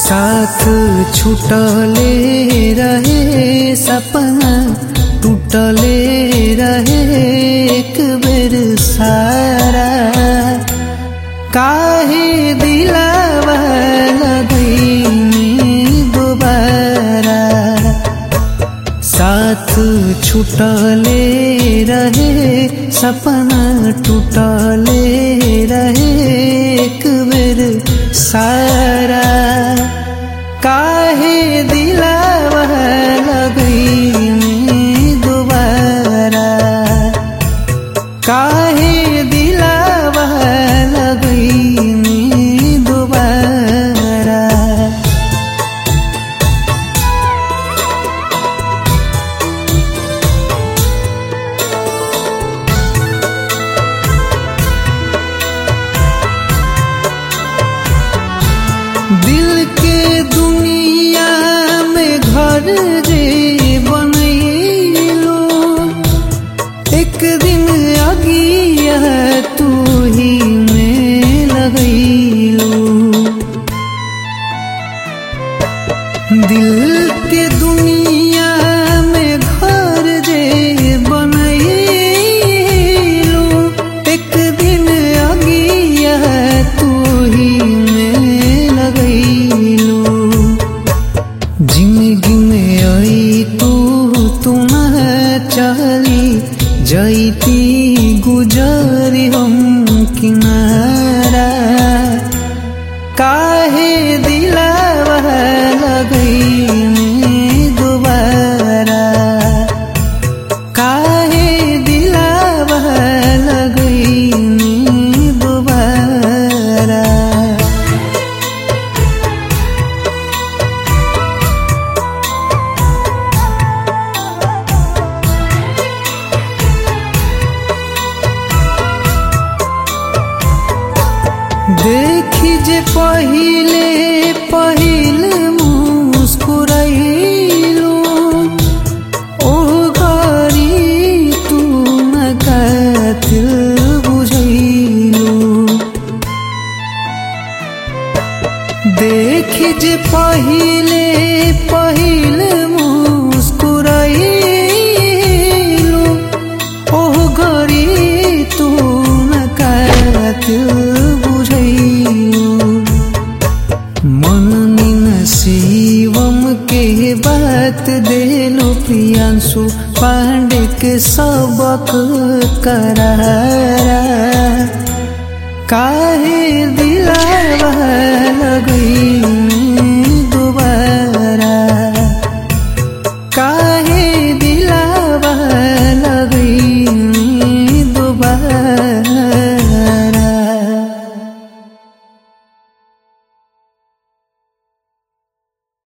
साथ छूटले रहे सपना टूटले रहे एक बेर सारा काहे दिलावा लगैनी दोबारा। साथ छूटले रहे सपना टूटले रहे एक बेर सारा काहे दिलावा लगैनी दोबारा काहे दिलावा लगैनी दोबारा। दिल के दुनिया में घर जे बनैलो एक दिन अगिया तू ही में लगैलो। दिल के दुनिया में घर जे बनैलो एक दिन अगिया तू ही जिंदगी में आई तू न चली जैती गुजरी हम किनारा काहे दिलावा लगैनी दोबारा काहे दिलावा लगैनी दोबारा। देखी जे पहिले मुस्कुराइलो ओ घरी तू न कातिल बुझैलो। देखी जे पहिले मुस्कुराइलो ओ घरी तू न कातिल मननी शिवम के बात देलो प्रियांशु पांडे के सबक करारा काहे दिलावा लगैनी दोबारा काहे